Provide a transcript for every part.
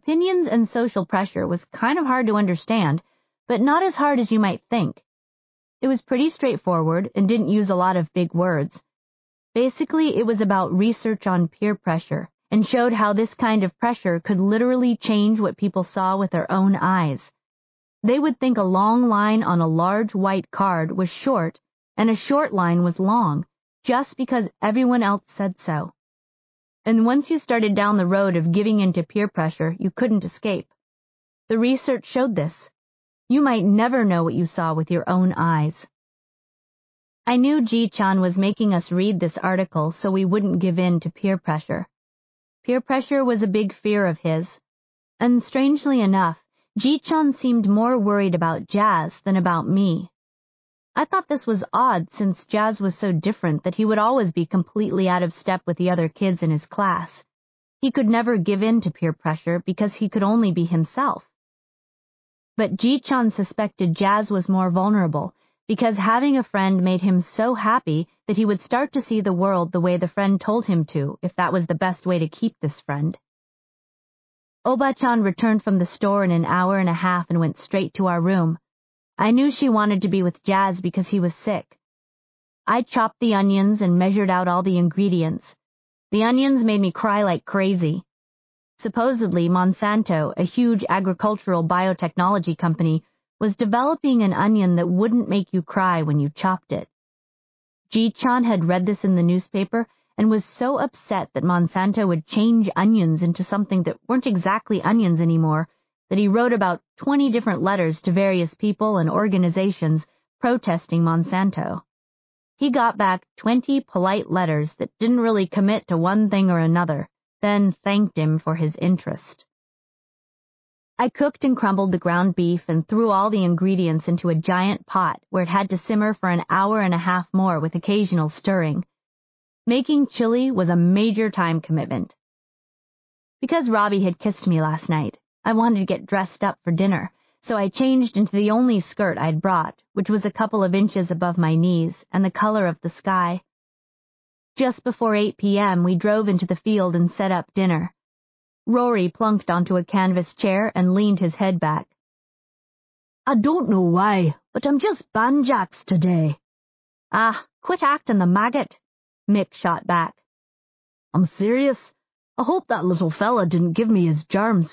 opinions and social pressure was kind of hard to understand, but not as hard as you might think. It was pretty straightforward and didn't use a lot of big words. Basically, it was about research on peer pressure and showed how this kind of pressure could literally change what people saw with their own eyes. They would think a long line on a large white card was short and a short line was long, just because everyone else said so. And once you started down the road of giving in to peer pressure, you couldn't escape. The research showed this. You might never know what you saw with your own eyes. I knew Ji-chan was making us read this article so we wouldn't give in to peer pressure. Peer pressure was a big fear of his. And strangely enough, Ji-chan seemed more worried about Jazz than about me. I thought this was odd since Jazz was so different that he would always be completely out of step with the other kids in his class. He could never give in to peer pressure because he could only be himself. But Ji-chan suspected Jazz was more vulnerable because having a friend made him so happy that he would start to see the world the way the friend told him to, if that was the best way to keep this friend. Oba-chan returned from the store in an hour and a half and went straight to our room. I knew she wanted to be with Jazz because he was sick. I chopped the onions and measured out all the ingredients. The onions made me cry like crazy. Supposedly, Monsanto, a huge agricultural biotechnology company, was developing an onion that wouldn't make you cry when you chopped it. Ji-chan had read this in the newspaper and was so upset that Monsanto would change onions into something that weren't exactly onions anymore that he wrote about 20 different letters to various people and organizations protesting Monsanto. He got back 20 polite letters that didn't really commit to one thing or another, then thanked him for his interest. I cooked and crumbled the ground beef and threw all the ingredients into a giant pot where it had to simmer for an hour and a half more with occasional stirring. Making chili was a major time commitment. Because Robbie had kissed me last night, I wanted to get dressed up for dinner, so I changed into the only skirt I'd brought, which was a couple of inches above my knees and the color of the sky. Just before 8 p.m., we drove into the field and set up dinner. Rory plunked onto a canvas chair and leaned his head back. I don't know why, but I'm just banjaxed today. Ah, quit acting the maggot, Mick shot back. I'm serious. I hope that little fella didn't give me his germs.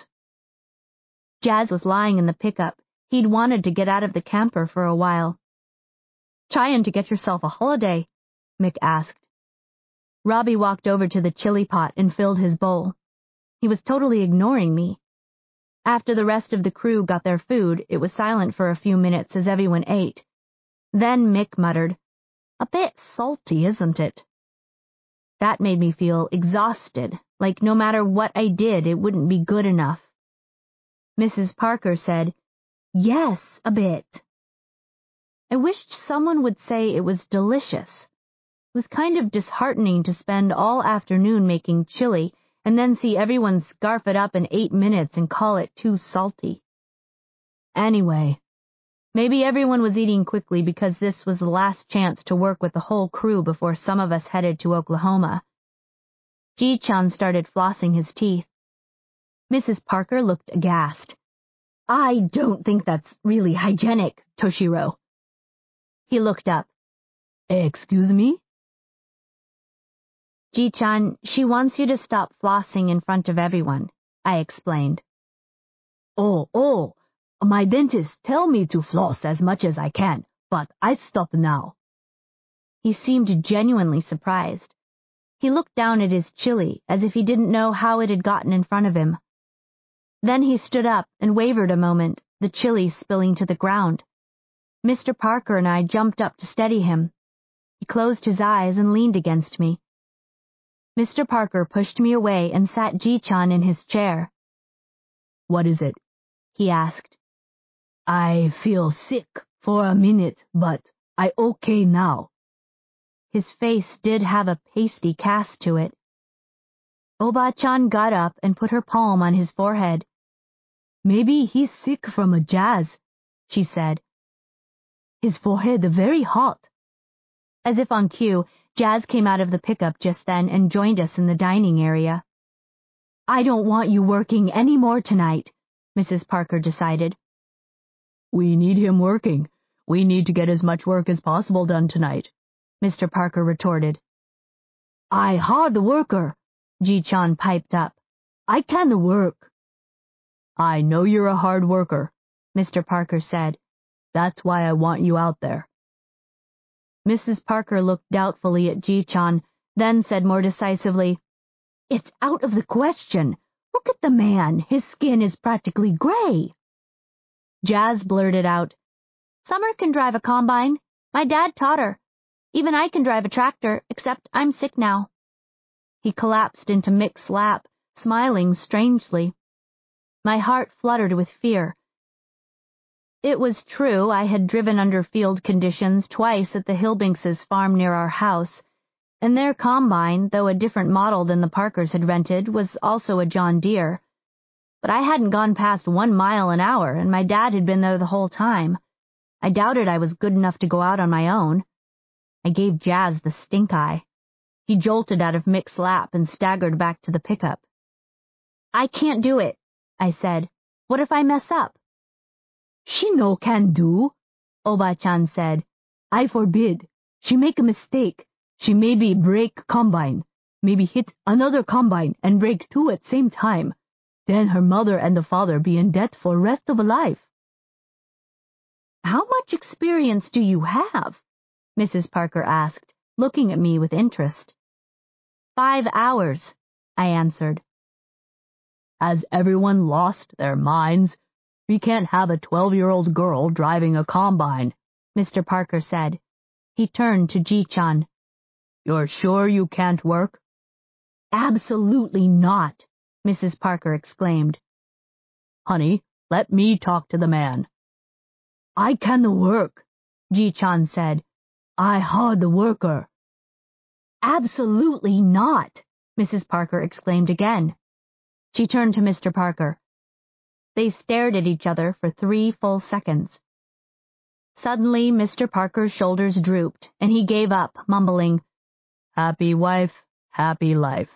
Jazz was lying in the pickup. He'd wanted to get out of the camper for a while. Trying to get yourself a holiday? Mick asked. Robbie walked over to the chili pot and filled his bowl. He was totally ignoring me. After the rest of the crew got their food, it was silent for a few minutes as everyone ate. Then Mick muttered, "A bit salty, isn't it?" That made me feel exhausted, like no matter what I did, it wouldn't be good enough. Mrs. Parker said, "Yes, a bit." I wished someone would say it was delicious. It was kind of disheartening to spend all afternoon making chili and then see everyone scarf it up in 8 minutes and call it too salty. Anyway, maybe everyone was eating quickly because this was the last chance to work with the whole crew before some of us headed to Oklahoma. Ji-chan started flossing his teeth. Mrs. Parker looked aghast. "I don't think that's really hygienic, Toshiro." He looked up. "Excuse me?" "Ji-chan, she wants you to stop flossing in front of everyone," I explained. Oh, my dentist tell me to floss as much as I can, but I stop now." He seemed genuinely surprised. He looked down at his chili as if he didn't know how it had gotten in front of him. Then he stood up and wavered a moment, the chili spilling to the ground. Mr. Parker and I jumped up to steady him. He closed his eyes and leaned against me. Mr. Parker pushed me away and sat Ji-chan in his chair. "What is it?" he asked. "I feel sick for a minute, but I okay now." His face did have a pasty cast to it. Oba-chan got up and put her palm on his forehead. "Maybe he's sick from a Jazz," she said. "His forehead very hot." As if on cue, Jazz came out of the pickup just then and joined us in the dining area. I don't want you working any more tonight, Mrs. Parker decided. We need him working. We need to get as much work as possible done tonight, Mr. Parker retorted. I hard worker, Ji-chan piped up. I can work. I know you're a hard worker, Mr. Parker said. That's why I want you out there. Mrs. Parker looked doubtfully at Ji-chan, then said more decisively, It's out of the question. Look at the man. His skin is practically gray. Jazz blurted out, Summer can drive a combine. My dad taught her. Even I can drive a tractor, except I'm sick now. He collapsed into Mick's lap, smiling strangely. My heart fluttered with fear. It was true I had driven under field conditions twice at the Hilbinkses' farm near our house, and their combine, though a different model than the Parkers had rented, was also a John Deere. But I hadn't gone past 1 mile an hour, and my dad had been there the whole time. I doubted I was good enough to go out on my own. I gave Jazz the stink eye. He jolted out of Mick's lap and staggered back to the pickup. I can't do it, I said. What if I mess up? She no can do, Oba-chan said. I forbid. She make a mistake. She maybe break combine, maybe hit another combine and break two at same time. Then her mother and the father be in debt for rest of life. How much experience do you have? Mrs. Parker asked, looking at me with interest. 5 hours, I answered. Has everyone lost their minds? We can't have a 12-year-old girl driving a combine, Mr. Parker said. He turned to Ji-chan. You're sure you can't work? Absolutely not, Mrs. Parker exclaimed. Honey, let me talk to the man. I can work, Ji-chan said. I hard worker. Absolutely not, Mrs. Parker exclaimed again. She turned to Mr. Parker. They stared at each other for 3 full seconds. Suddenly, Mr. Parker's shoulders drooped, and he gave up, mumbling, Happy wife, happy life.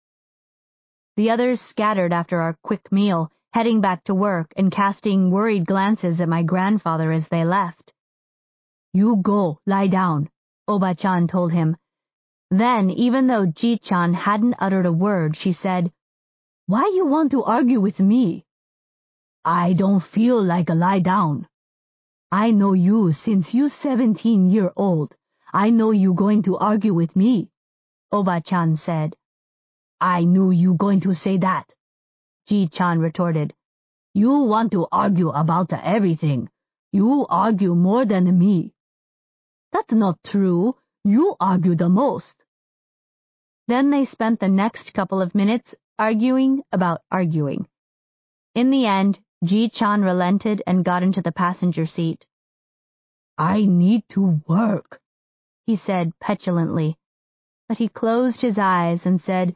The others scattered after our quick meal, heading back to work and casting worried glances at my grandfather as they left. You go, lie down, Oba-chan told him. Then, even though Ji-chan hadn't uttered a word, she said, Why you want to argue with me? I don't feel like a lie down. I know you since you 17-year-old. I know you going to argue with me, Oba-chan said. I knew you going to say that, Ji-chan retorted. You want to argue about everything. You argue more than me. That's not true. You argue the most. Then they spent the next couple of minutes arguing about arguing. In the end, Ji-chan relented and got into the passenger seat. I need to work, he said petulantly, but he closed his eyes and said,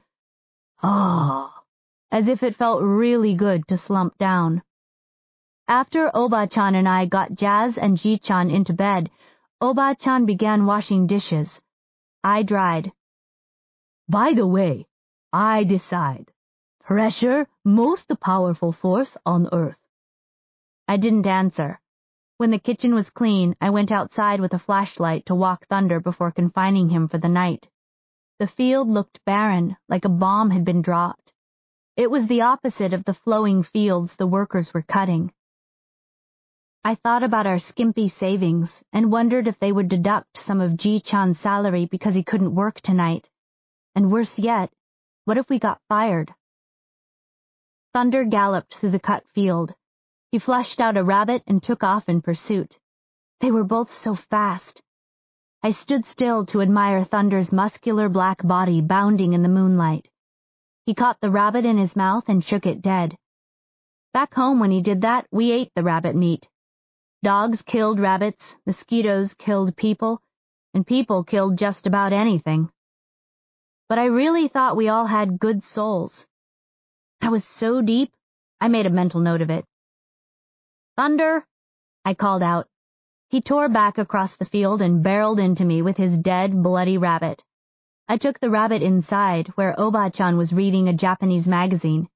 as if it felt really good to slump down. After Oba-chan and I got Jazz and Ji-chan into bed, Oba-chan began washing dishes. I dried. By the way, I decide. Pressure, most powerful force on earth. I didn't answer. When the kitchen was clean, I went outside with a flashlight to walk Thunder before confining him for the night. The field looked barren, like a bomb had been dropped. It was the opposite of the flowing fields the workers were cutting. I thought about our skimpy savings and wondered if they would deduct some of Ji-chan's salary because he couldn't work tonight. And worse yet, what if we got fired? Thunder galloped through the cut field. He flushed out a rabbit and took off in pursuit. They were both so fast. I stood still to admire Thunder's muscular black body bounding in the moonlight. He caught the rabbit in his mouth and shook it dead. Back home when he did that, we ate the rabbit meat. Dogs killed rabbits, mosquitoes killed people, and people killed just about anything. But I really thought we all had good souls. I was so deep, I made a mental note of it. Thunder, I called out. He tore back across the field and barreled into me with his dead, bloody rabbit. I took the rabbit inside, where Oba-chan was reading a Japanese magazine.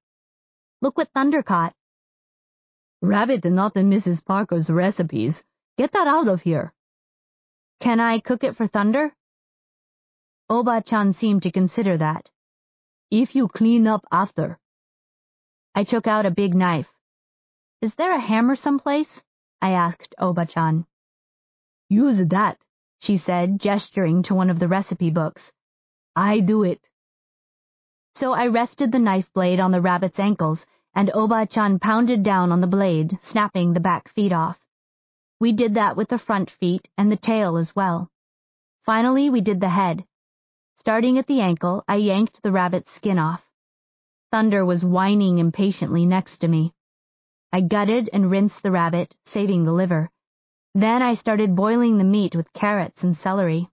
Look what Thunder caught." "Rabbit not in Mrs. Parker's recipes. Get that out of here." "Can I cook it for Thunder?" Oba-chan seemed to consider that. "If you clean up after." I took out a big knife. "Is there a hammer someplace?" I asked Oba-chan. "Use that," she said, gesturing to one of the recipe books. "I do it." So I rested the knife blade on the rabbit's ankles, and Oba-chan pounded down on the blade, snapping the back feet off. We did that with the front feet and the tail as well. Finally, we did the head. Starting at the ankle, I yanked the rabbit's skin off. Thunder was whining impatiently next to me. I gutted and rinsed the rabbit, saving the liver. Then I started boiling the meat with carrots and celery.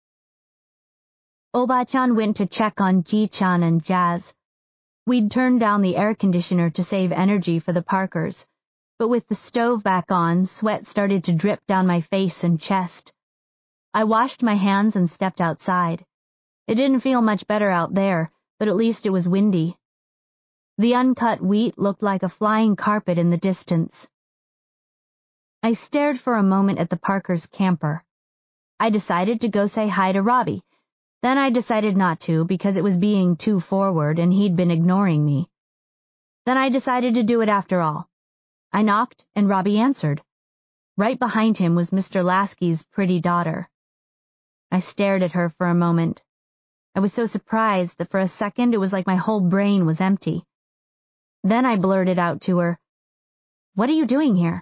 Oba-chan went to check on Ji-chan and Jazz. We'd turned down the air conditioner to save energy for the Parkers, but with the stove back on, sweat started to drip down my face and chest. I washed my hands and stepped outside. It didn't feel much better out there, but at least it was windy. The uncut wheat looked like a flying carpet in the distance. I stared for a moment at the Parkers' camper. I decided to go say hi to Robbie. Then I decided not to because it was being too forward and he'd been ignoring me. Then I decided to do it after all. I knocked and Robbie answered. Right behind him was Mr. Lasky's pretty daughter. I stared at her for a moment. I was so surprised that for a second it was like my whole brain was empty. Then I blurted out to her, "What are you doing here?"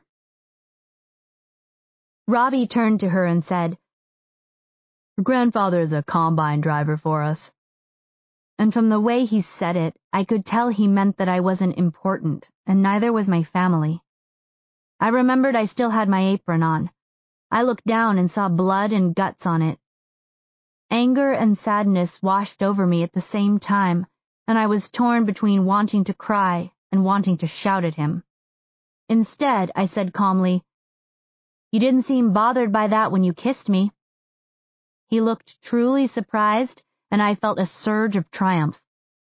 Robbie turned to her and said, "Her grandfather is a combine driver for us." And from the way he said it, I could tell he meant that I wasn't important, and neither was my family. I remembered I still had my apron on. I looked down and saw blood and guts on it. Anger and sadness washed over me at the same time, and I was torn between wanting to cry and wanting to shout at him. Instead, I said calmly, "You didn't seem bothered by that when you kissed me." He looked truly surprised, and I felt a surge of triumph.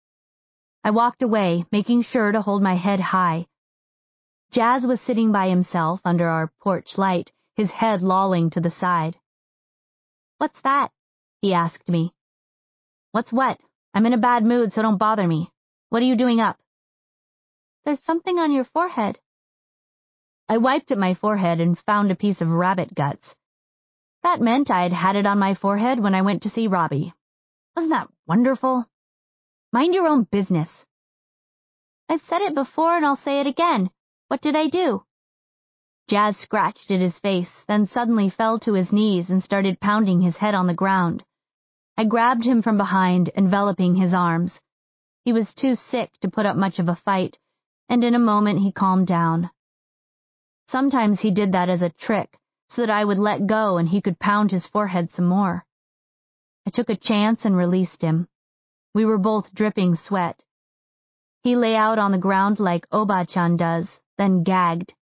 I walked away, making sure to hold my head high. Jazz was sitting by himself under our porch light, his head lolling to the side. "What's that?" he asked me. "What's what? I'm in a bad mood, so don't bother me. What are you doing up?" "There's something on your forehead." I wiped at my forehead and found a piece of rabbit guts. That meant I'd had it on my forehead when I went to see Robbie. Wasn't that wonderful? Mind your own business. "I've said it before and I'll say it again. What did I do?" Jazz scratched at his face, then suddenly fell to his knees and started pounding his head on the ground. I grabbed him from behind, enveloping his arms. He was too sick to put up much of a fight, and in a moment he calmed down. Sometimes he did that as a trick, so that I would let go and he could pound his forehead some more. I took a chance and released him. We were both dripping sweat. He lay out on the ground like Oba-chan does, then gagged.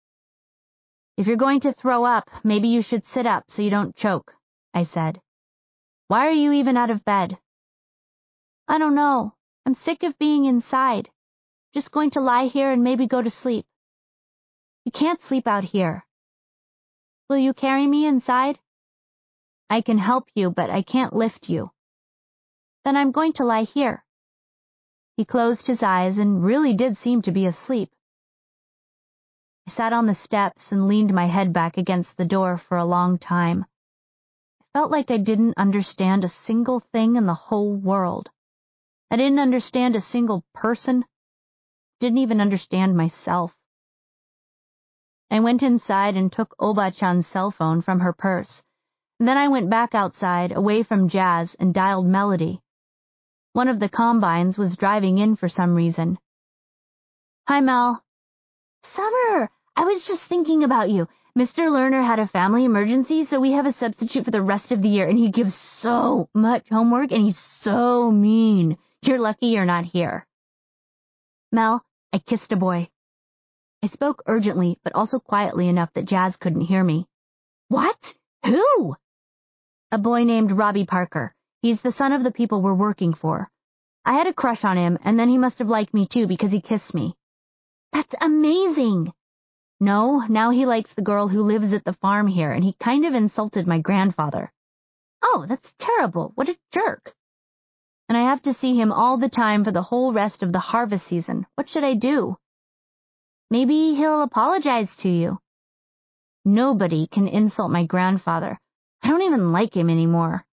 "If you're going to throw up, maybe you should sit up so you don't choke," I said. "Why are you even out of bed?" "I don't know. I'm sick of being inside. Just going to lie here and maybe go to sleep." "You can't sleep out here." "Will you carry me inside?" "I can help you, but I can't lift you." "Then I'm going to lie here." He closed his eyes and really did seem to be asleep. I sat on the steps and leaned my head back against the door for a long time. I felt like I didn't understand a single thing in the whole world. I didn't understand a single person. Didn't even understand myself. I went inside and took Oba-chan's cell phone from her purse. Then I went back outside, away from Jazz, and dialed Melody. One of the combines was driving in for some reason. "Hi, Mel." "Summer, I was just thinking about you. Mr. Lerner had a family emergency, so we have a substitute for the rest of the year, and he gives so much homework, and he's so mean. You're lucky you're not here." "Mel, I kissed a boy." I spoke urgently, but also quietly enough that Jazz couldn't hear me. "What? Who?" "A boy named Robbie Parker. He's the son of the people we're working for. I had a crush on him, and then he must have liked me too because he kissed me. That's amazing! No, now he likes the girl who lives at the farm here, and he kind of insulted my grandfather. Oh, that's terrible. What a jerk. And I have to see him all the time for the whole rest of the harvest season. What should I do? Maybe he'll apologize to you. Nobody can insult my grandfather. I don't even like him anymore.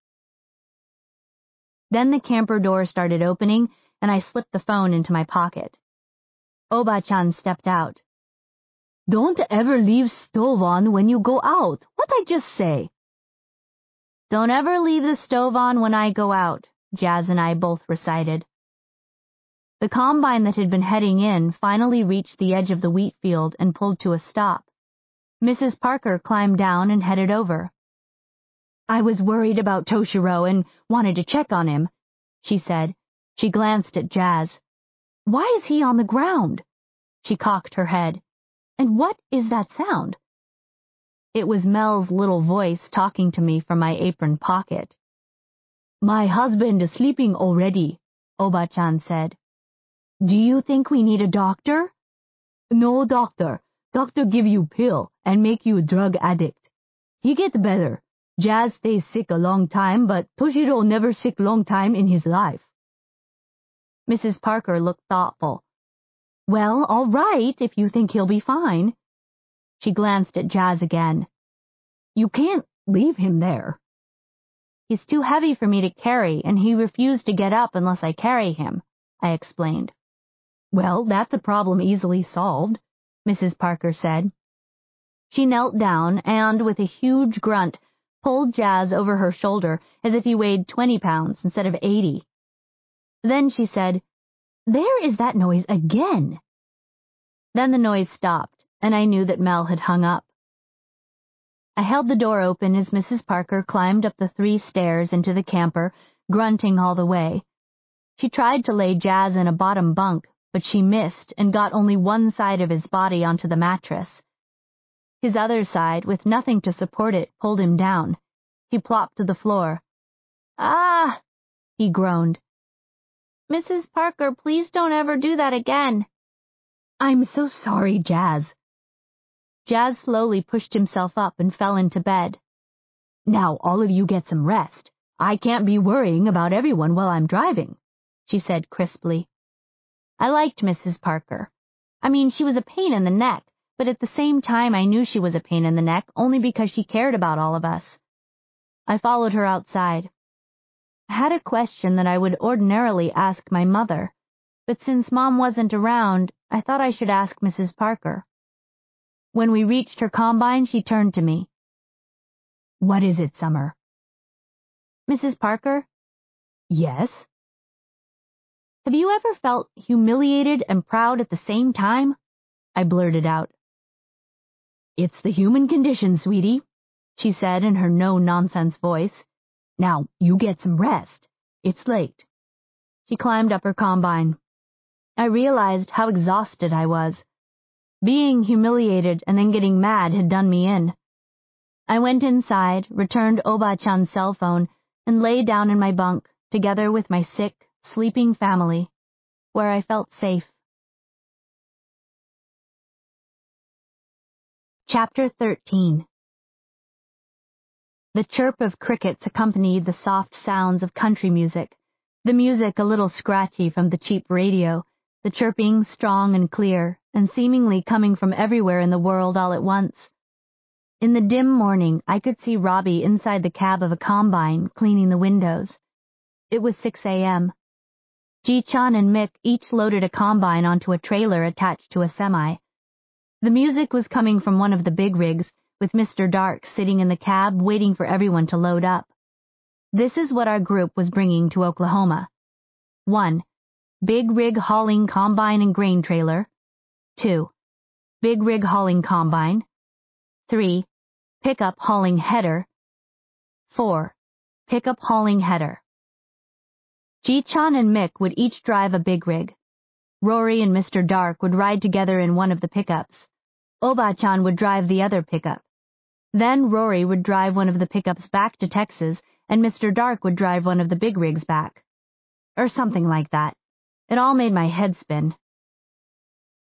Then the camper door started opening, and I slipped the phone into my pocket. Oba-chan stepped out. Don't ever leave stove on when you go out. What'd I just say? Don't ever leave the stove on when I go out, Jazz and I both recited. The combine that had been heading in finally reached the edge of the wheat field and pulled to a stop. Mrs. Parker climbed down and headed over. I was worried about Toshiro and wanted to check on him, she said. She glanced at Jazz. Why is he on the ground? She cocked her head. And what is that sound? It was Mel's little voice talking to me from my apron pocket. My husband is sleeping already, Oba-chan said. Do you think we need a doctor? No doctor. Doctor give you pill and make you a drug addict. He get better. Jazz stays sick a long time, but Toshiro never sick long time in his life. Mrs. Parker looked thoughtful. Well, all right, if you think he'll be fine. She glanced at Jazz again. You can't leave him there. He's too heavy for me to carry, and he refused to get up unless I carry him, I explained. Well, that's a problem easily solved, Mrs. Parker said. She knelt down and, with a huge grunt, pulled Jazz over her shoulder as if he weighed 20 pounds instead of 80. Then she said, There is that noise again. Then the noise stopped, and I knew that Mel had hung up. I held the door open as Mrs. Parker climbed up the 3 stairs into the camper, grunting all the way. She tried to lay Jazz in a bottom bunk, but she missed and got only one side of his body onto the mattress. His other side, with nothing to support it, pulled him down. He plopped to the floor. Ah! He groaned. Mrs. Parker, please don't ever do that again. I'm so sorry, Jazz. Jazz slowly pushed himself up and fell into bed. Now all of you get some rest. I can't be worrying about everyone while I'm driving, she said crisply. I liked Mrs. Parker. I mean, she was a pain in the neck, but at the same time I knew she was a pain in the neck only because she cared about all of us. I followed her outside. I had a question that I would ordinarily ask my mother, but since Mom wasn't around, I thought I should ask Mrs. Parker. When we reached her combine, she turned to me. What is it, Summer? Mrs. Parker? Yes? Have you ever felt humiliated and proud at the same time? I blurted out. It's the human condition, sweetie, she said in her no-nonsense voice. Now, you get some rest. It's late. She climbed up her combine. I realized how exhausted I was. Being humiliated and then getting mad had done me in. I went inside, returned Oba-chan's cell phone, and lay down in my bunk, together with my sick, sleeping family, where I felt safe. Chapter 13. The chirp of crickets accompanied the soft sounds of country music, the music a little scratchy from the cheap radio, the chirping strong and clear, and seemingly coming from everywhere in the world all at once. In the dim morning, I could see Robbie inside the cab of a combine, cleaning the windows. It was 6 a.m. Ji-chan and Mick each loaded a combine onto a trailer attached to a semi. The music was coming from one of the big rigs, with Mr. Dark sitting in the cab waiting for everyone to load up. This is what our group was bringing to Oklahoma. 1. Big rig hauling combine and grain trailer. 2. Big rig hauling combine. 3. Pickup hauling header. 4. Pickup hauling header. Ji-chan and Mick would each drive a big rig. Rory and Mr. Dark would ride together in one of the pickups. Oba-chan would drive the other pickup. Then Rory would drive one of the pickups back to Texas, and Mr. Dark would drive one of the big rigs back. Or something like that. It all made my head spin.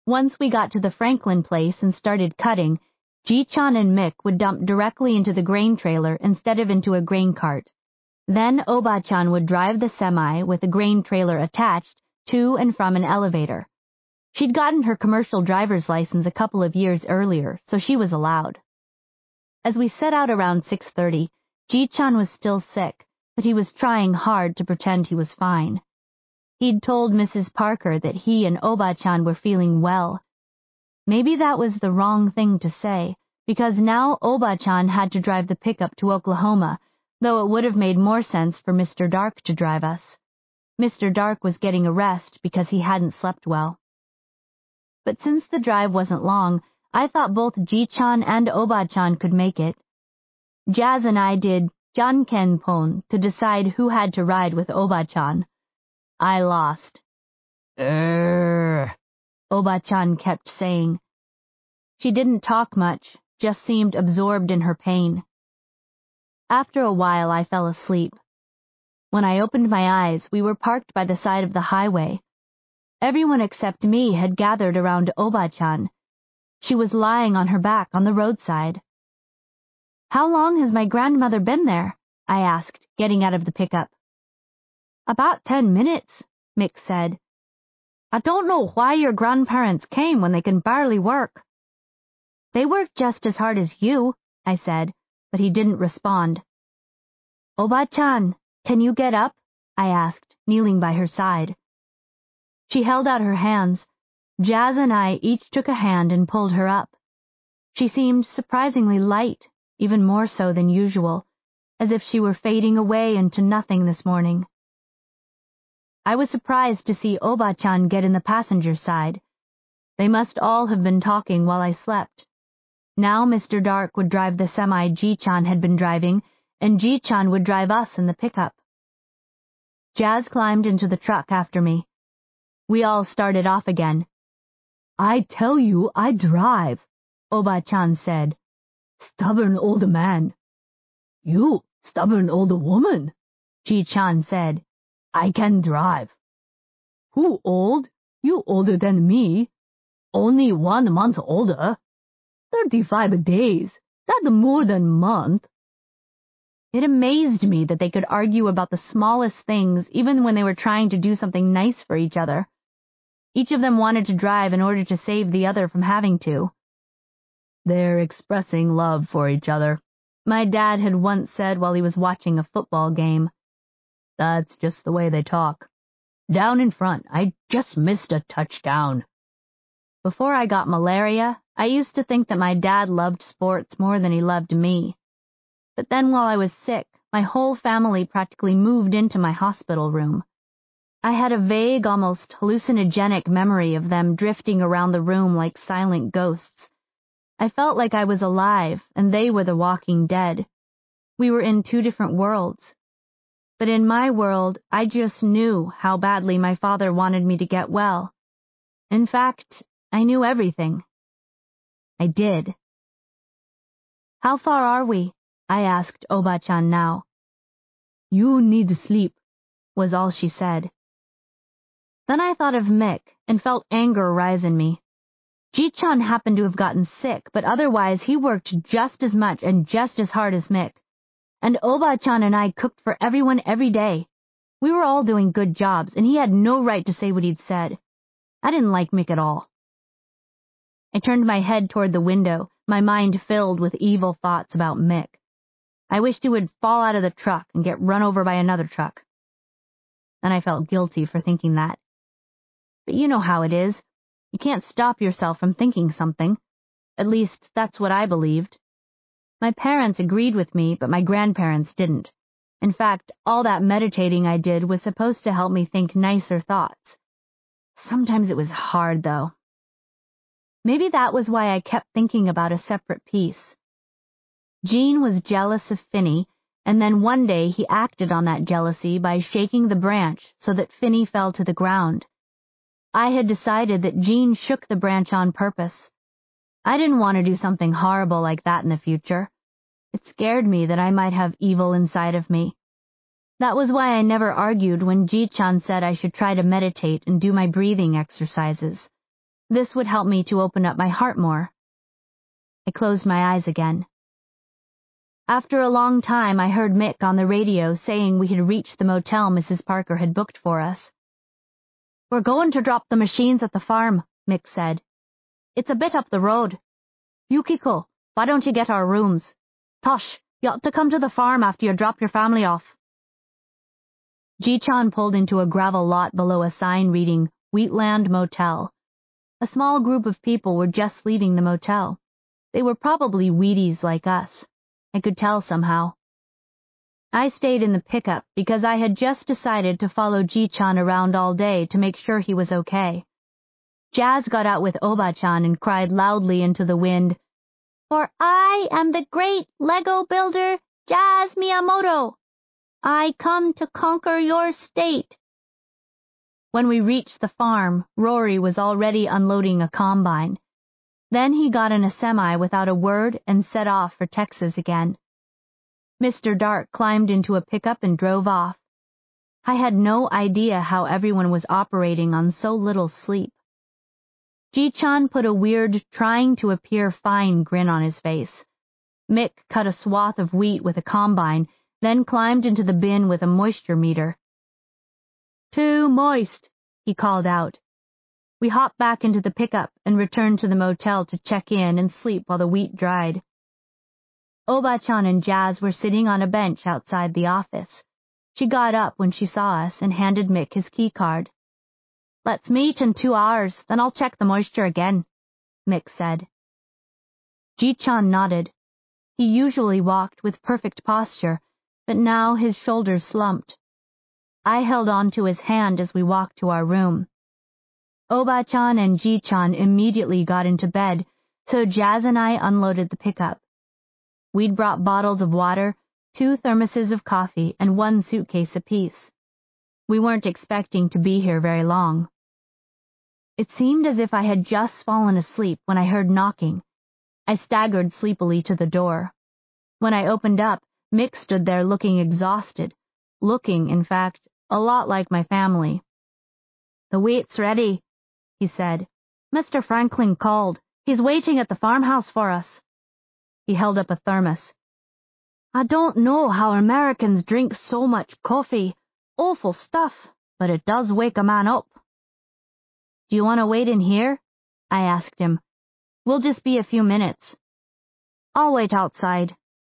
Once we got to the Franklin place and started cutting, Ji-chan and Mick would dump directly into the grain trailer instead of into a grain cart. Then Oba-chan would drive the semi with a grain trailer attached to and from an elevator. She'd gotten her commercial driver's license a couple of years earlier, so she was allowed. As we set out around 6:30, Ji-chan was still sick, but he was trying hard to pretend he was fine. He'd told Mrs. Parker that he and Oba-chan were feeling well. Maybe that was the wrong thing to say, because now Oba-chan had to drive the pickup to Oklahoma, though it would have made more sense for Mr. Dark to drive us. Mr. Dark was getting a rest because he hadn't slept well. But since the drive wasn't long, I thought both Ji-chan and Oba-chan could make it. Jazz and I did jankenpon to decide who had to ride with Oba-chan. I lost. Oba-chan kept saying. She didn't talk much, just seemed absorbed in her pain. After a while, I fell asleep. When I opened my eyes, we were parked by the side of the highway. Everyone except me had gathered around Oba-chan. She was lying on her back on the roadside. "How long has my grandmother been there?" I asked, getting out of the pickup. "About 10 minutes, Mick said. "I don't know why your grandparents came when they can barely work." "They work just as hard as you," I said, but he didn't respond. "Oba-chan, can you get up?" I asked, kneeling by her side. She held out her hands. Jazz and I each took a hand and pulled her up. She seemed surprisingly light, even more so than usual, as if she were fading away into nothing this morning. I was surprised to see Oba-chan get in the passenger side. They must all have been talking while I slept. Now Mr. Dark would drive the semi Ji-chan had been driving, and Ji-chan would drive us in the pickup. Jazz climbed into the truck after me. We all started off again. "I tell you, I drive," Oba-chan said. "Stubborn old man." "You stubborn old woman," Ji-chan said. "I can drive." "Who old? You older than me. Only 1 month older. 35 days. That's more than a month." It amazed me that they could argue about the smallest things even when they were trying to do something nice for each other. Each of them wanted to drive in order to save the other from having to. "They're expressing love for each other," my dad had once said while he was watching a football game. "That's just the way they talk. Down in front, I just missed a touchdown." Before I got malaria, I used to think that my dad loved sports more than he loved me. But then while I was sick, my whole family practically moved into my hospital room. I had a vague, almost hallucinogenic memory of them drifting around the room like silent ghosts. I felt like I was alive, and they were the walking dead. We were in 2 different worlds. But in my world, I just knew how badly my father wanted me to get well. In fact, I knew everything. I did. "How far are we?" I asked Oba-chan now. "You need sleep," was all she said. Then I thought of Mick and felt anger rise in me. Ji-chan happened to have gotten sick, but otherwise he worked just as much and just as hard as Mick. And Oba-chan and I cooked for everyone every day. We were all doing good jobs, and he had no right to say what he'd said. I didn't like Mick at all. I turned my head toward the window, my mind filled with evil thoughts about Mick. I wished he would fall out of the truck and get run over by another truck. Then I felt guilty for thinking that. But you know how it is. You can't stop yourself from thinking something. At least, that's what I believed. My parents agreed with me, but my grandparents didn't. In fact, all that meditating I did was supposed to help me think nicer thoughts. Sometimes it was hard, though. Maybe that was why I kept thinking about a separate piece. Gene was jealous of Finney, and then one day he acted on that jealousy by shaking the branch so that Finney fell to the ground. I had decided that Gene shook the branch on purpose. I didn't want to do something horrible like that in the future. It scared me that I might have evil inside of me. That was why I never argued when Ji-chan said I should try to meditate and do my breathing exercises. This would help me to open up my heart more. I closed my eyes again. After a long time, I heard Mick on the radio saying we had reached the motel Mrs. Parker had booked for us. "We're going to drop the machines at the farm," Mick said. "It's a bit up the road. Yukiko, why don't you get our rooms? Tosh, you ought to come to the farm after you drop your family off." Ji-chan pulled into a gravel lot below a sign reading Wheatland Motel. A small group of people were just leaving the motel. They were probably Wheaties like us. I could tell somehow. I stayed in the pickup because I had just decided to follow Ji-chan around all day to make sure he was okay. Jazz got out with Oba-chan and cried loudly into the wind, "For I am the great Lego builder, Jazz Miyamoto. I come to conquer your state." When we reached the farm, Rory was already unloading a combine. Then he got in a semi without a word and set off for Texas again. Mr. Dark climbed into a pickup and drove off. I had no idea how everyone was operating on so little sleep. Ji-chan put a weird, trying to appear fine grin on his face. Mick cut a swath of wheat with a combine, then climbed into the bin with a moisture meter. "Too moist," he called out. We hopped back into the pickup and returned to the motel to check in and sleep while the wheat dried. Oba-chan and Jazz were sitting on a bench outside the office. She got up when she saw us and handed Mick his key card. "Let's meet in 2 hours, then I'll check the moisture again," Mick said. Ji-chan nodded. He usually walked with perfect posture, but now his shoulders slumped. I held on to his hand as we walked to our room. Oba-chan and Ji-chan immediately got into bed, so Jazz and I unloaded the pickup. We'd brought bottles of water, 2 thermoses of coffee, and 1 suitcase apiece. We weren't expecting to be here very long. It seemed as if I had just fallen asleep when I heard knocking. I staggered sleepily to the door. When I opened up, Mick stood there looking exhausted, looking, in fact, a lot like my family. "The wheat's ready," he said. "Mr. Franklin called. He's waiting at the farmhouse for us." He held up a thermos. "I don't know how Americans drink so much coffee. Awful stuff, but it does wake a man up." "Do you want to wait in here?" I asked him. "We'll just be a few minutes." "I'll wait outside."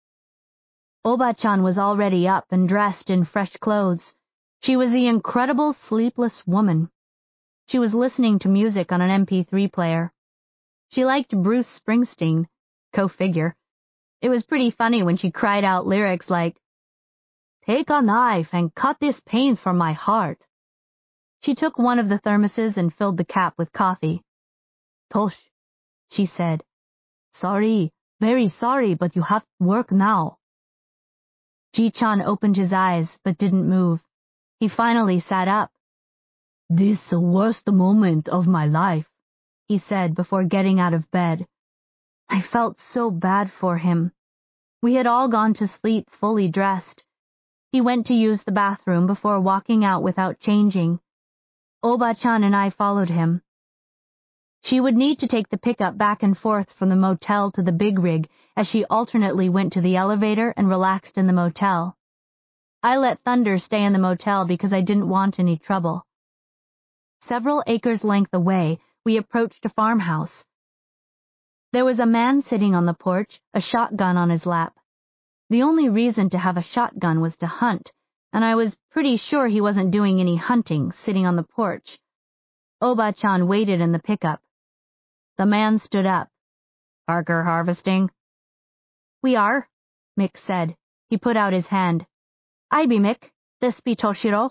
Oba-chan was already up and dressed in fresh clothes. She was the incredible sleepless woman. She was listening to music on an MP3 player. She liked Bruce Springsteen. Go figure. It was pretty funny when she cried out lyrics like, "Take a knife and cut this pain from my heart." She took one of the thermoses and filled the cap with coffee. "Tosh," she said. "Sorry, very sorry, but you have to work now." Ji-chan opened his eyes but didn't move. He finally sat up. "This is the worst moment of my life," he said before getting out of bed. I felt so bad for him. We had all gone to sleep fully dressed. He went to use the bathroom before walking out without changing. Oba-chan and I followed him. She would need to take the pickup back and forth from the motel to the big rig as she alternately went to the elevator and relaxed in the motel. I let Thunder stay in the motel because I didn't want any trouble. Several acres length away, we approached a farmhouse. There was a man sitting on the porch, a shotgun on his lap. The only reason to have a shotgun was to hunt, and I was pretty sure he wasn't doing any hunting, sitting on the porch. Oba-chan waited in the pickup. The man stood up. "Parker harvesting?" "We are," Mick said. He put out his hand. "I be Mick. This be Toshiro."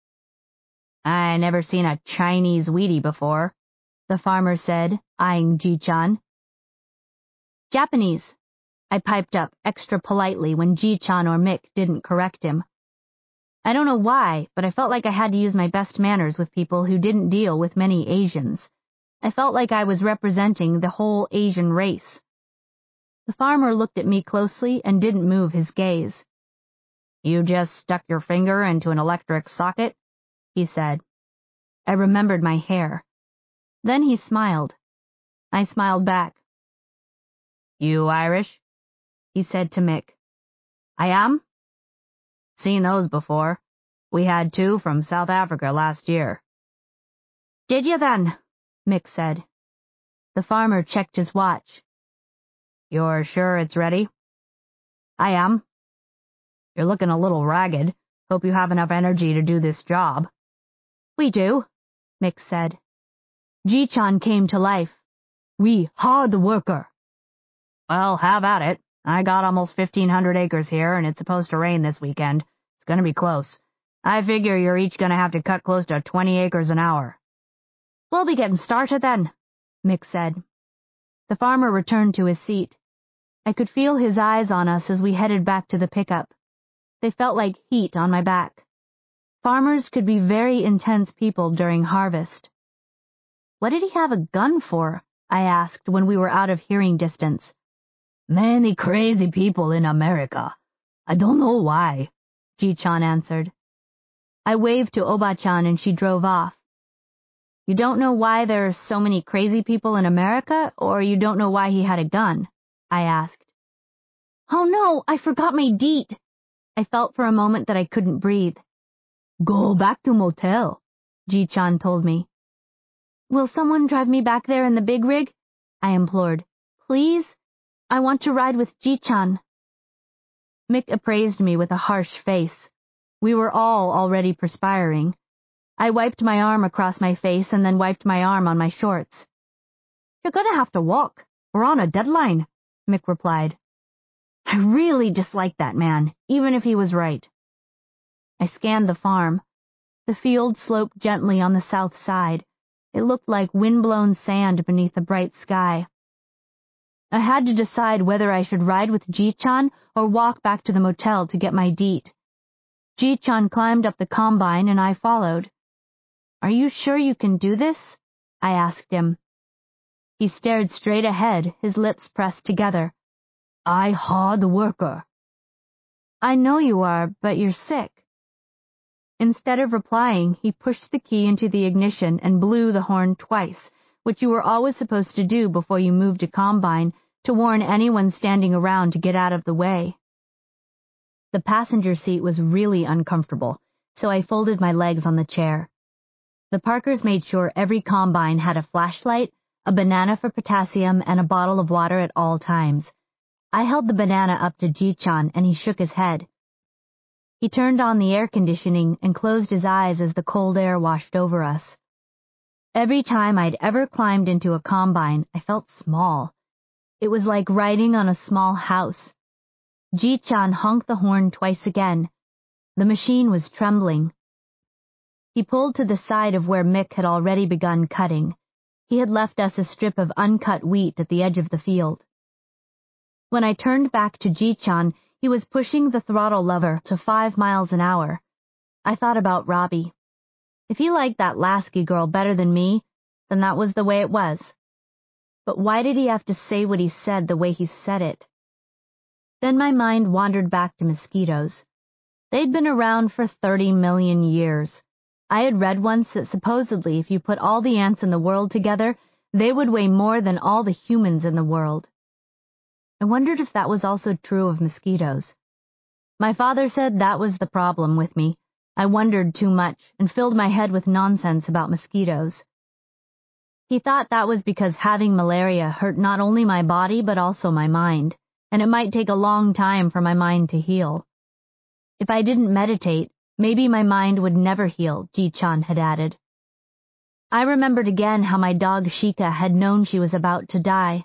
"I never seen a Chinese Wheatie before," the farmer said, eyeing Ji-chan. "Japanese," I piped up extra politely when Ji-chan or Mick didn't correct him. I don't know why, but I felt like I had to use my best manners with people who didn't deal with many Asians. I felt like I was representing the whole Asian race. The farmer looked at me closely and didn't move his gaze. "You just stuck your finger into an electric socket?" he said. I remembered my hair. Then he smiled. I smiled back. You Irish? He said to Mick. I am? Seen those before. We had 2 from South Africa last year. Did you then? Mick said. The farmer checked his watch. You're sure it's ready? I am. You're looking a little ragged. Hope you have enough energy to do this job. We do, Mick said. Ji-chan came to life. We hard worker. Well, have at it. I got almost 1,500 acres here, and it's supposed to rain this weekend. It's gonna be close. I figure you're each gonna have to cut close to 20 acres an hour. We'll be getting started then, Mick said. The farmer returned to his seat. I could feel his eyes on us as we headed back to the pickup. They felt like heat on my back. Farmers could be very intense people during harvest. What did he have a gun for? I asked when we were out of hearing distance. Many crazy people in America. I don't know why, Ji-chan answered. I waved to Oba-chan and she drove off. You don't know why there are so many crazy people in America, or you don't know why he had a gun? I asked. Oh no, I forgot my deet. I felt for a moment that I couldn't breathe. Go back to motel, Ji-chan told me. Will someone drive me back there in the big rig? I implored. Please? I want to ride with Ji-chan. Mick appraised me with a harsh face. We were all already perspiring. I wiped my arm across my face and then wiped my arm on my shorts. You're gonna have to walk. We're on a deadline, Mick replied. I really disliked that man, even if he was right. I scanned the farm. The field sloped gently on the south side. It looked like wind-blown sand beneath a bright sky. I had to decide whether I should ride with Ji-chan or walk back to the motel to get my deet. Ji-chan climbed up the combine and I followed. Are you sure you can do this? I asked him. He stared straight ahead, his lips pressed together. I hard worker. I know you are, but you're sick. Instead of replying, he pushed the key into the ignition and blew the horn twice, which you were always supposed to do before you moved a combine, to warn anyone standing around to get out of the way. The passenger seat was really uncomfortable, so I folded my legs on the chair. The Parkers made sure every combine had a flashlight, a banana for potassium, and a bottle of water at all times. I held the banana up to Ji-chan, and he shook his head. He turned on the air conditioning and closed his eyes as the cold air washed over us. Every time I'd ever climbed into a combine, I felt small. It was like riding on a small house. Ji-chan honked the horn twice again. The machine was trembling. He pulled to the side of where Mick had already begun cutting. He had left us a strip of uncut wheat at the edge of the field. When I turned back to Ji-chan, he was pushing the throttle lever to 5 miles an hour. I thought about Robbie. If he liked that Lasky girl better than me, then that was the way it was. But why did he have to say what he said the way he said it? Then my mind wandered back to mosquitoes. They'd been around for 30 million years. I had read once that supposedly if you put all the ants in the world together, they would weigh more than all the humans in the world. I wondered if that was also true of mosquitoes. My father said that was the problem with me. I wondered too much and filled my head with nonsense about mosquitoes. He thought that was because having malaria hurt not only my body but also my mind, and it might take a long time for my mind to heal. If I didn't meditate, maybe my mind would never heal, Ji-chan had added. I remembered again how my dog Shika had known she was about to die.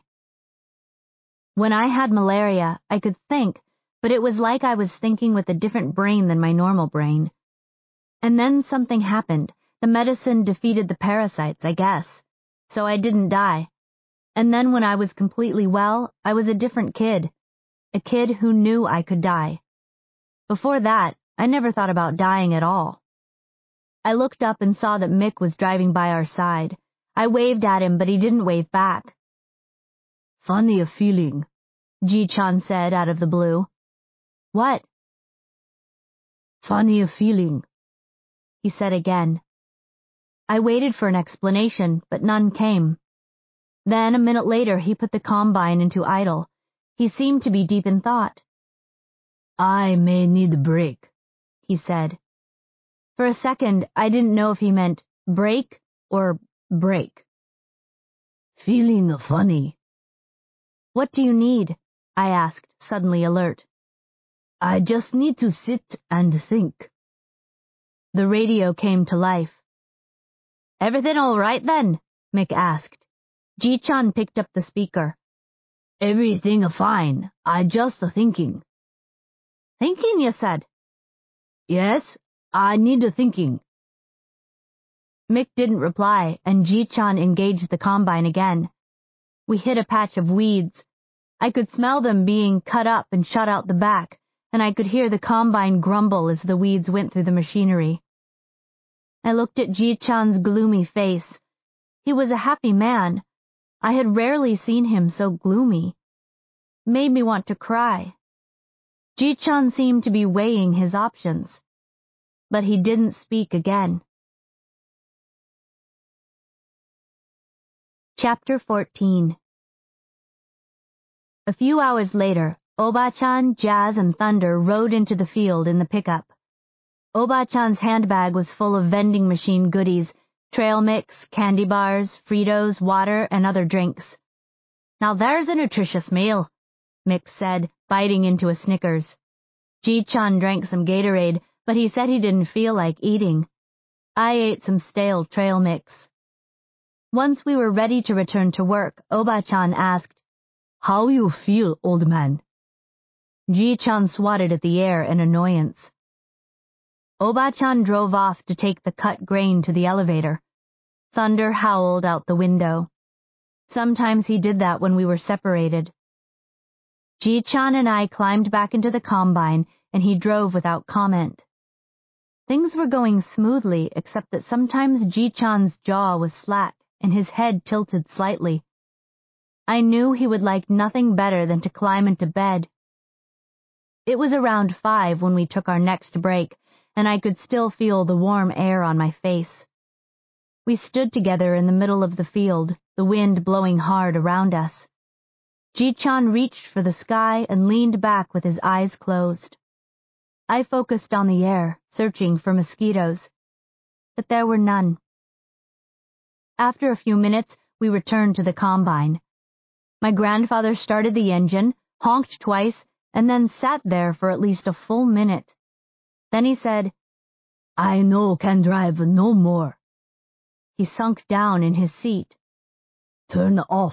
When I had malaria, I could think, but it was like I was thinking with a different brain than my normal brain. And then something happened. The medicine defeated the parasites, I guess. So I didn't die. And then when I was completely well, I was a different kid. A kid who knew I could die. Before that, I never thought about dying at all. I looked up and saw that Mick was driving by our side. I waved at him, but he didn't wave back. Funny a feeling, Ji-chan said out of the blue. What? Funny a feeling, he said again. I waited for an explanation, but none came. Then, a minute later, he put the combine into idle. He seemed to be deep in thought. I may need a break, he said. For a second, I didn't know if he meant break or break. Feeling funny. What do you need? I asked, suddenly alert. I just need to sit and think. The radio came to life. Everything all right then? Mick asked. Ji-chan picked up the speaker. Everything fine. I just thinking. Thinking, you said? Yes, I need thinking. Mick didn't reply, and Ji-chan engaged the combine again. We hit a patch of weeds. I could smell them being cut up and shot out the back, and I could hear the combine grumble as the weeds went through the machinery. I looked at Ji-chan's gloomy face. He was a happy man. I had rarely seen him so gloomy. It made me want to cry. Ji-chan seemed to be weighing his options. But he didn't speak again. Chapter 14. A few hours later, Oba-chan, Jazz, and Thunder rode into the field in the pickup. Oba-chan's handbag was full of vending machine goodies, trail mix, candy bars, Fritos, water, and other drinks. Now there's a nutritious meal, Mick said, biting into a Snickers. Ji-chan drank some Gatorade, but he said he didn't feel like eating. I ate some stale trail mix. Once we were ready to return to work, Oba-chan asked, How you feel, old man? Ji-chan swatted at the air in annoyance. Oba-chan drove off to take the cut grain to the elevator. Thunder howled out the window. Sometimes he did that when we were separated. Ji-chan and I climbed back into the combine, and he drove without comment. Things were going smoothly, except that sometimes Ji-chan's jaw was slack and his head tilted slightly. I knew he would like nothing better than to climb into bed. It was around 5 when we took our next break, and I could still feel the warm air on my face. We stood together in the middle of the field, the wind blowing hard around us. Ji-chan reached for the sky and leaned back with his eyes closed. I focused on the air, searching for mosquitoes, but there were none. After a few minutes, we returned to the combine. My grandfather started the engine, honked twice, and then sat there for at least a full minute. Then he said, I no can drive no more. He sunk down in his seat. Turn off.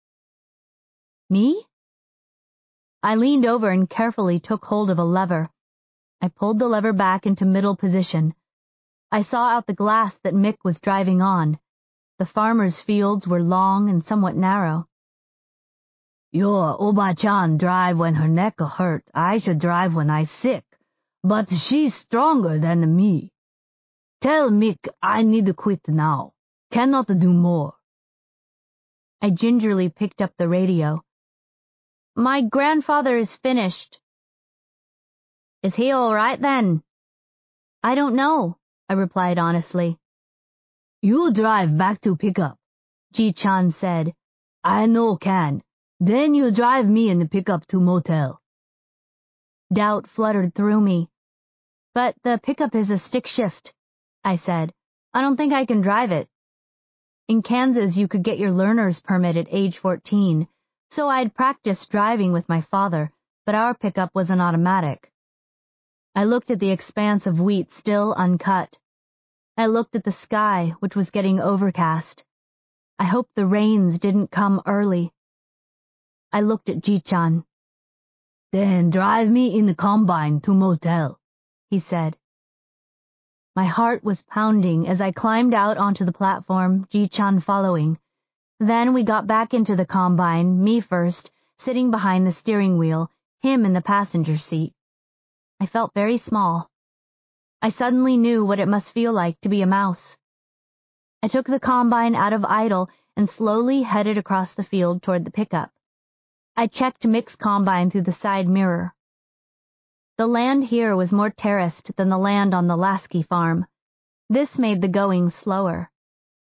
Me? I leaned over and carefully took hold of a lever. I pulled the lever back into middle position. I saw out the glass that Mick was driving on. The farmers' fields were long and somewhat narrow. Your Oba-chan drive when her neck hurt. I should drive when I sick. But she's stronger than me. Tell Mick I need to quit now. Cannot do more. I gingerly picked up the radio. My grandfather is finished. Is he all right then? I don't know, I replied honestly. You drive back to pickup, Ji-chan said. I no can. Then you drive me in the pickup to motel. Doubt fluttered through me. But the pickup is a stick shift, I said. I don't think I can drive it. In Kansas, you could get your learner's permit at age 14, so I'd practiced driving with my father, but our pickup was an automatic. I looked at the expanse of wheat still uncut. I looked at the sky, which was getting overcast. I hoped the rains didn't come early. I looked at Ji-chan. Then drive me in the combine to motel, he said. My heart was pounding as I climbed out onto the platform, Ji-chan following. Then we got back into the combine, me first, sitting behind the steering wheel, him in the passenger seat. I felt very small. I suddenly knew what it must feel like to be a mouse. I took the combine out of idle and slowly headed across the field toward the pickup. I checked Mick's combine through the side mirror. The land here was more terraced than the land on the Lasky farm. This made the going slower.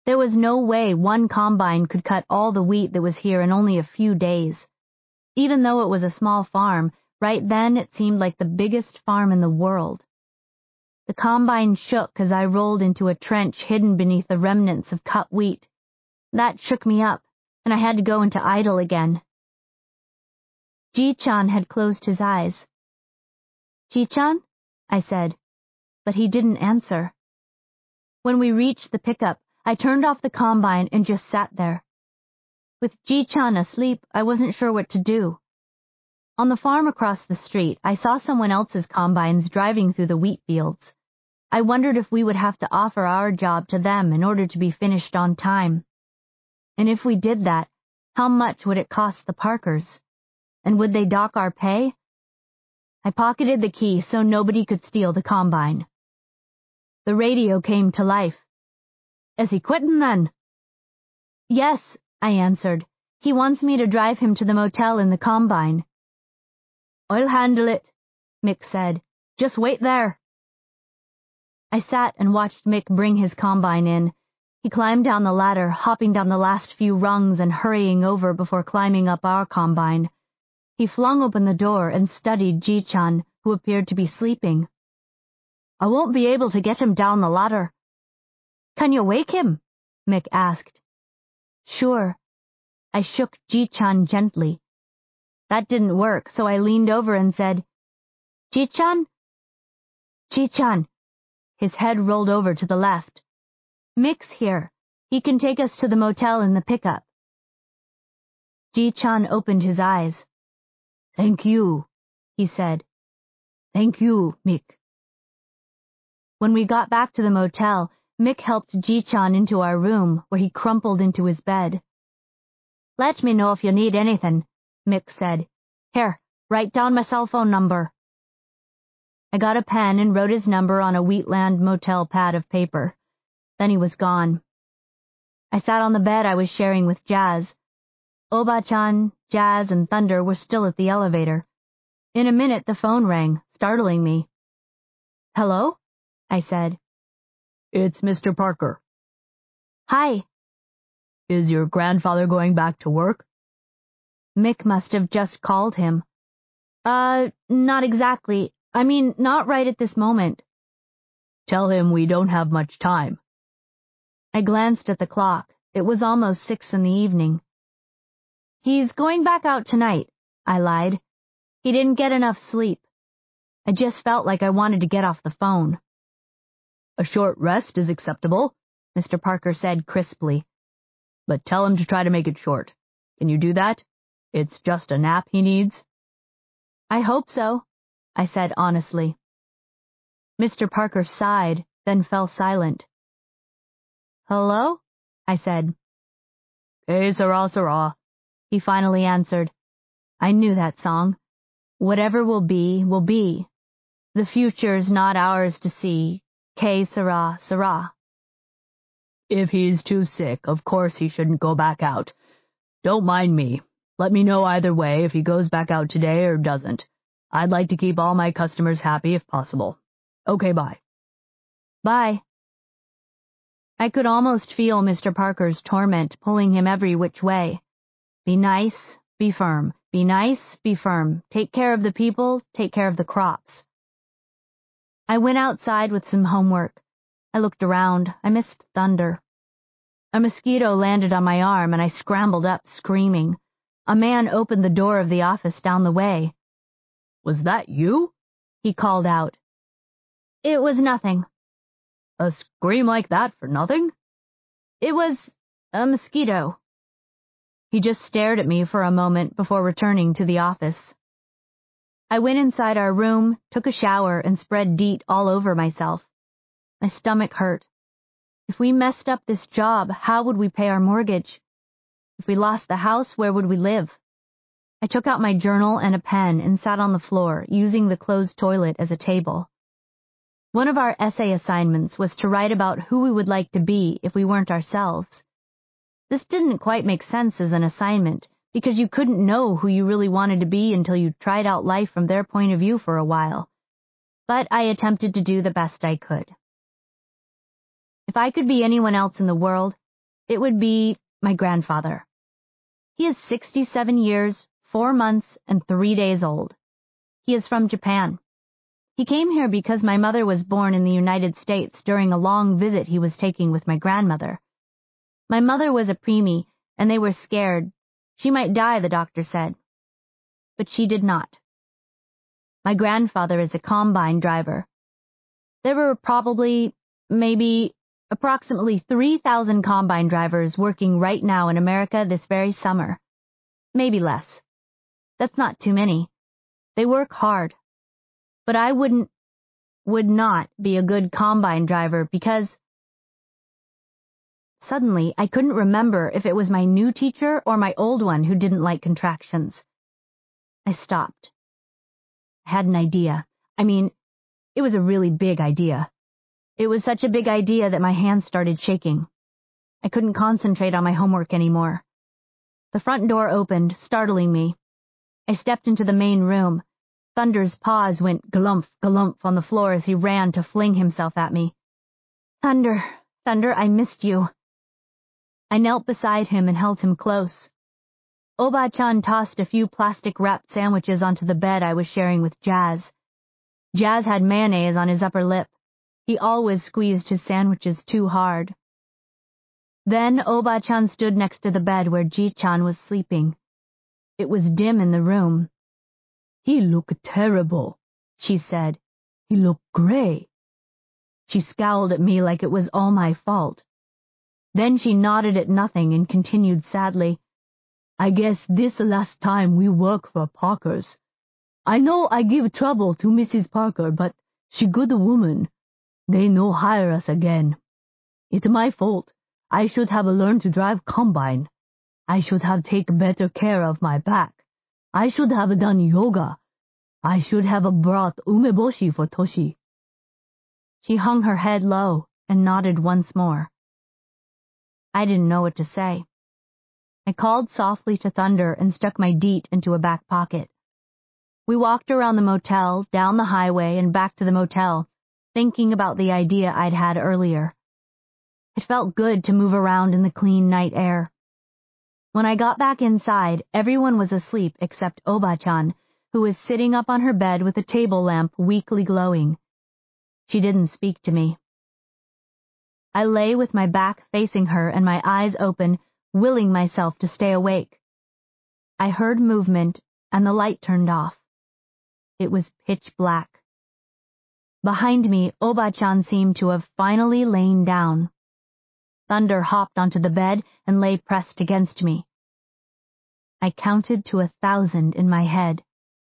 There was no way one combine could cut all the wheat that was here in only a few days. Even though it was a small farm, right then it seemed like the biggest farm in the world. The combine shook as I rolled into a trench hidden beneath the remnants of cut wheat. That shook me up, and I had to go into idle again. Ji-chan had closed his eyes. "Ji-chan?" I said, but he didn't answer. When we reached the pickup, I turned off the combine and just sat there. With Ji-chan asleep, I wasn't sure what to do. On the farm across the street, I saw someone else's combines driving through the wheat fields. I wondered if we would have to offer our job to them in order to be finished on time. And if we did that, how much would it cost the Parkers? And would they dock our pay? I pocketed the key so nobody could steal the combine. The radio came to life. "Is he quitting then?" "Yes," I answered. "He wants me to drive him to the motel in the combine." "I'll handle it," Mick said. "Just wait there." I sat and watched Mick bring his combine in. He climbed down the ladder, hopping down the last few rungs and hurrying over before climbing up our combine. He flung open the door and studied Ji-chan, who appeared to be sleeping. "I won't be able to get him down the ladder." "Can you wake him?" Mick asked. "Sure." I shook Ji-chan gently. That didn't work, so I leaned over and said, "Ji-chan?" "Ji-chan." His head rolled over to the left. "Mick's here. He can take us to the motel in the pickup." Ji-chan opened his eyes. "Thank you," he said. "Thank you, Mick." When we got back to the motel, Mick helped Ji-chan into our room, where he crumpled into his bed. "Let me know if you need anything," Mick said. "Here, write down my cell phone number." I got a pen and wrote his number on a Wheatland motel pad of paper. Then he was gone. I sat on the bed I was sharing with Jazz. Oba-chan, Jazz, and Thunder were still at the elevator. In a minute, the phone rang, startling me. "Hello?" I said. "It's Mr. Parker." "Hi." "Is your grandfather going back to work?" Mick must have just called him. Not exactly. I mean, not right at this moment." "Tell him we don't have much time." I glanced at the clock. It was almost 6 in the evening. "He's going back out tonight," I lied. "He didn't get enough sleep." I just felt like I wanted to get off the phone. "A short rest is acceptable," Mr. Parker said crisply. "But tell him to try to make it short. Can you do that? It's just a nap he needs." "I hope so," I said honestly. Mr. Parker sighed, then fell silent. "Hello?" I said. "Hey, Sarah, Sarah," he finally answered. I knew that song. Whatever will be, will be. The future's not ours to see. Que sera, sera. "If he's too sick, of course he shouldn't go back out. Don't mind me. Let me know either way if he goes back out today or doesn't. I'd like to keep all my customers happy if possible. Okay, bye." Bye. I could almost feel Mr. Parker's torment pulling him every which way. Be nice, be firm. Be nice, be firm. Take care of the people, take care of the crops. I went outside with some homework. I looked around. I missed Thunder. A mosquito landed on my arm, and I scrambled up, screaming. A man opened the door of the office down the way. "Was that you?" he called out. "It was nothing." "A scream like that for nothing?" "It was a mosquito." He just stared at me for a moment before returning to the office. I went inside our room, took a shower, and spread DEET all over myself. My stomach hurt. If we messed up this job, how would we pay our mortgage? If we lost the house, where would we live? I took out my journal and a pen and sat on the floor, using the closed toilet as a table. One of our essay assignments was to write about who we would like to be if we weren't ourselves. This didn't quite make sense as an assignment, because you couldn't know who you really wanted to be until you tried out life from their point of view for a while. But I attempted to do the best I could. If I could be anyone else in the world, It would be my grandfather. He is 67 years, 4 months, and 3 days old. He is from Japan. He came here because my mother was born in the United States during a long visit he was taking with my grandmother. My mother was a preemie, and they were scared. She might die, the doctor said. But she did not. My grandfather is a combine driver. There were approximately 3,000 combine drivers working right now in America this very summer. Maybe less. That's not too many. They work hard. But I would not be a good combine driver because... Suddenly, I couldn't remember if it was my new teacher or my old one who didn't like contractions. I stopped. I had an idea. It was a really big idea. It was such a big idea that my hands started shaking. I couldn't concentrate on my homework anymore. The front door opened, startling me. I stepped into the main room. Thunder's paws went galumph, galumph on the floor as he ran to fling himself at me. Thunder, I missed you. I knelt beside him and held him close. Oba-chan tossed a few plastic-wrapped sandwiches onto the bed I was sharing with Jazz. Jazz had mayonnaise on his upper lip. He always squeezed his sandwiches too hard. Then Oba-chan stood next to the bed where Ji-chan was sleeping. It was dim in the room. "He looked terrible," she said. "He looked gray." She scowled at me like it was all my fault. Then she nodded at nothing and continued sadly, "I guess this last time we work for Parkers. I know I give trouble to Mrs. Parker, but she good woman. They no hire us again. It's my fault. I should have learned to drive combine. I should have take better care of my back. I should have done yoga. I should have brought umeboshi for Toshi." She hung her head low and nodded once more. I didn't know what to say. I called softly to Thunder and stuck my DEET into a back pocket. We walked around the motel, down the highway, and back to the motel, thinking about the idea I'd had earlier. It felt good to move around in the clean night air. When I got back inside, everyone was asleep except Oba-chan, who was sitting up on her bed with a table lamp weakly glowing. She didn't speak to me. I lay with my back facing her and my eyes open, willing myself to stay awake. I heard movement, and the light turned off. It was pitch black. Behind me, Oba-chan seemed to have finally lain down. Thunder hopped onto the bed and lay pressed against me. I counted to 1,000 in my head.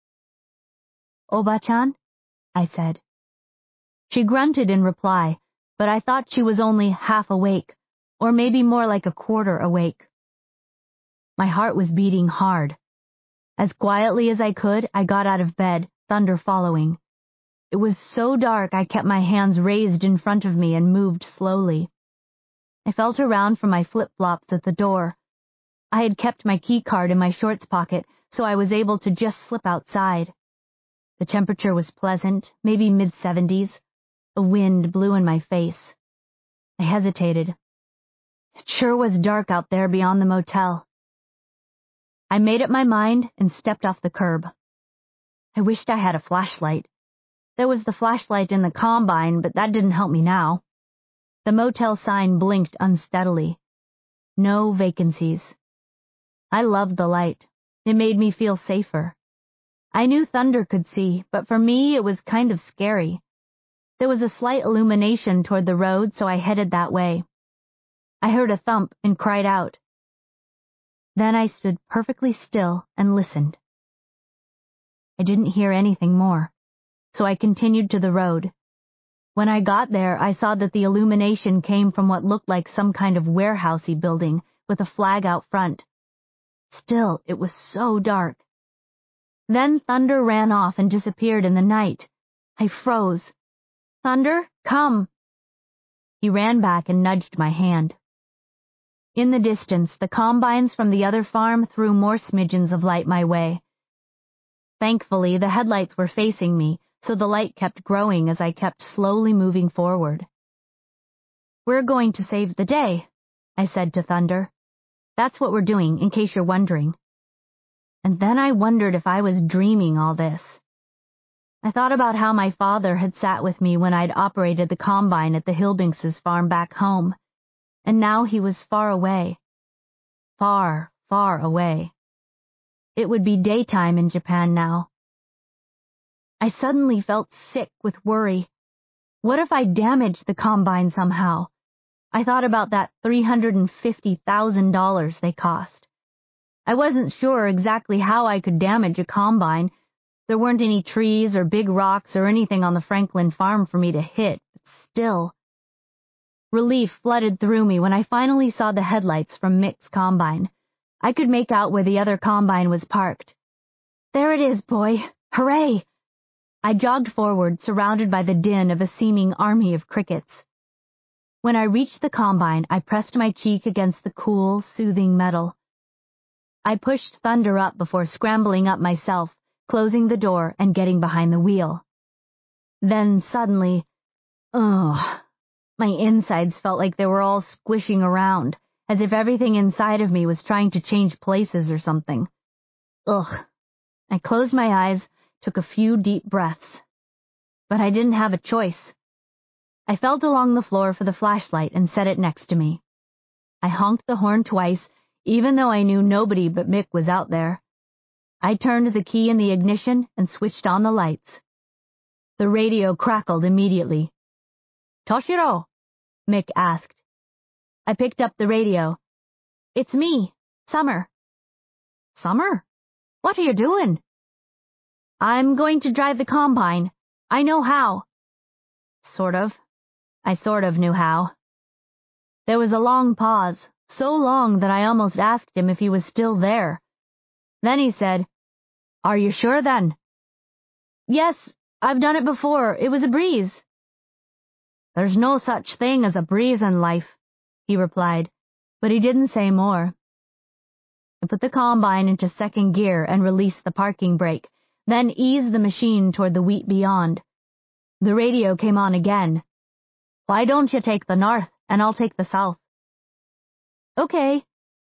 "Oba-chan?" I said. She grunted in reply, but I thought she was only half awake, or maybe more like a quarter awake. My heart was beating hard. As quietly as I could, I got out of bed, Thunder following. It was so dark I kept my hands raised in front of me and moved slowly. I felt around for my flip-flops at the door. I had kept my key card in my shorts pocket, so I was able to just slip outside. The temperature was pleasant, maybe mid-70s. A wind blew in my face. I hesitated. It sure was dark out there beyond the motel. I made up my mind and stepped off the curb. I wished I had a flashlight. There was the flashlight in the combine, but that didn't help me now. The motel sign blinked unsteadily. No vacancies. I loved the light. It made me feel safer. I knew Thunder could see, but for me it was kind of scary. There was a slight illumination toward the road, so I headed that way. I heard a thump and cried out. Then I stood perfectly still and listened. I didn't hear anything more, so I continued to the road. When I got there, I saw that the illumination came from what looked like some kind of warehousey building with a flag out front. Still, it was so dark. Then Thunder ran off and disappeared in the night. I froze. "Thunder, come!" He ran back and nudged my hand. In the distance, the combines from the other farm threw more smidgens of light my way. Thankfully, the headlights were facing me, so the light kept growing as I kept slowly moving forward. "We're going to save the day," I said to Thunder. That's what we're doing, in case you're wondering. And then I wondered if I was dreaming all this. I thought about how my father had sat with me when I'd operated the combine at the Hilbinks' farm back home, and now he was far away. Far, far away. It would be daytime in Japan now. I suddenly felt sick with worry. What if I damaged the combine somehow? I thought about that $350,000 they cost. I wasn't sure exactly how I could damage a combine. There weren't any trees or big rocks or anything on the Franklin farm for me to hit, but still. Relief flooded through me when I finally saw the headlights from Mick's combine. I could make out where the other combine was parked. There it is, boy. Hooray! I jogged forward, surrounded by the din of a seeming army of crickets. When I reached the combine, I pressed my cheek against the cool, soothing metal. I pushed Thunder up before scrambling up myself, closing the door and getting behind the wheel. Then suddenly, my insides felt like they were all squishing around, as if everything inside of me was trying to change places or something. Ugh. I closed my eyes, took a few deep breaths. But I didn't have a choice. I felt along the floor for the flashlight and set it next to me. I honked the horn twice, even though I knew nobody but Mick was out there. I turned the key in the ignition and switched on the lights. The radio crackled immediately. "Toshiro?" Mick asked. I picked up the radio. "It's me, Summer." "Summer? What are you doing?" "I'm going to drive the combine. I know how." Sort of. I sort of knew how. There was a long pause, so long that I almost asked him if he was still there. Then he said, "Are you sure then?" "Yes, I've done it before. It was a breeze." "There's no such thing as a breeze in life," he replied, but he didn't say more. I put the combine into second gear and released the parking brake, then eased the machine toward the wheat beyond. The radio came on again. "Why don't you take the north, and I'll take the south?" "Okay,"